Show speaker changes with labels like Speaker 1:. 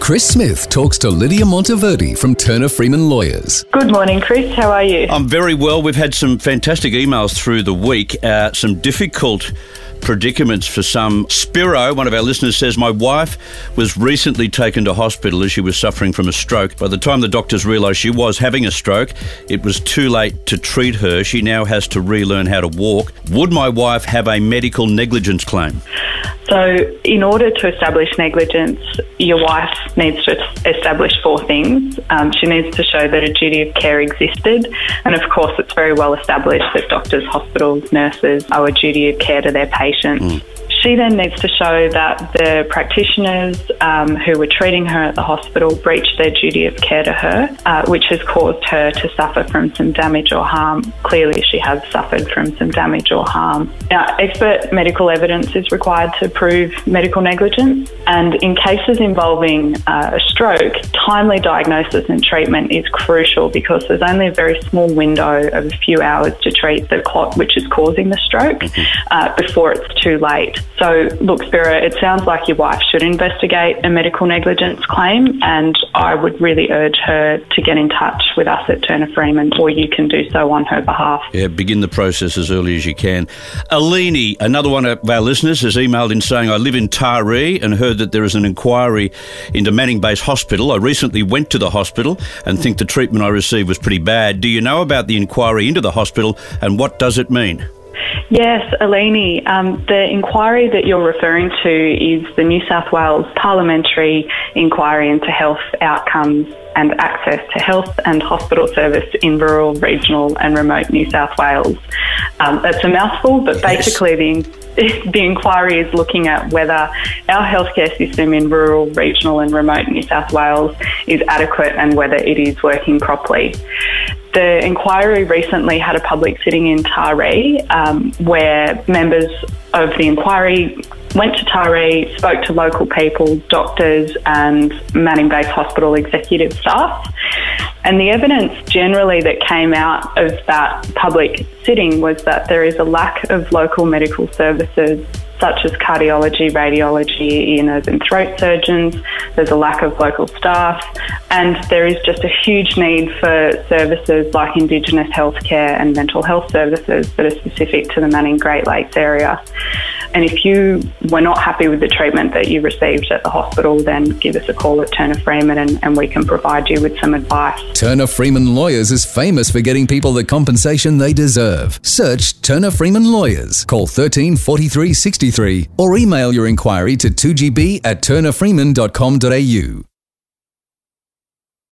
Speaker 1: Chris Smith talks to Lydia Monteverdi from Turner Freeman Lawyers.
Speaker 2: Good morning, Chris. How are you?
Speaker 3: I'm very well. We've had some fantastic emails through the week, some difficult predicaments for some. Spiro, one of our listeners, says, my wife was recently taken to hospital as she was suffering from a stroke. By the time the doctors realised she was having a stroke, it was too late to treat her. She now has to relearn how to walk. Would my wife have a medical negligence claim?
Speaker 2: So, in order to establish negligence, your wife needs to establish four things. She needs to show that a duty of care existed, and of course it's very well established that doctors, hospitals, nurses owe a duty of care to their patients. She then needs to show that the practitioners who were treating her at the hospital breached their duty of care to her, which has caused her to suffer from some damage or harm. Clearly, she has suffered from some damage or harm. Now, expert medical evidence is required to prove medical negligence, and in cases involving a stroke, timely diagnosis and treatment is crucial because there's only a very small window of a few hours to treat the clot which is causing the stroke before it's too late. So, look, Spiro, it sounds like your wife should investigate a medical negligence claim, and I would really urge her to get in touch with us at Turner Freeman, or you can do so on her behalf.
Speaker 3: Yeah, begin the process as early as you can. Alini, another one of our listeners, has emailed in saying, I live in Taree and heard that there is an inquiry into Manning Base Hospital. I recently went to the hospital and think the treatment I received was pretty bad. Do you know about the inquiry into the hospital and what does it mean?
Speaker 2: Yes, Alini, the inquiry that you're referring to is the New South Wales Parliamentary Inquiry into Health Outcomes and Access to Health and Hospital Service in Rural, Regional and Remote New South Wales. That's a mouthful, but basically the inquiry is looking at whether our healthcare system in rural, regional and remote New South Wales is adequate and whether it is working properly. The inquiry recently had a public sitting in Taree where members of the inquiry went to Taree, spoke to local people, doctors and Manning Base Hospital executive staff. And the evidence generally that came out of that public sitting was that there is a lack of local medical services such as cardiology, radiology, ear, nose and throat surgeons. There's a lack of local staff, and there is just a huge need for services like Indigenous healthcare and mental health services that are specific to the Manning Great Lakes area. And if you were not happy with the treatment that you received at the hospital, then give us a call at Turner Freeman and we can provide you with some advice.
Speaker 1: Turner Freeman Lawyers is famous for getting people the compensation they deserve. Search Turner Freeman Lawyers. Call 13 43 63 or email your inquiry to 2gb@turnerfreeman.com.au.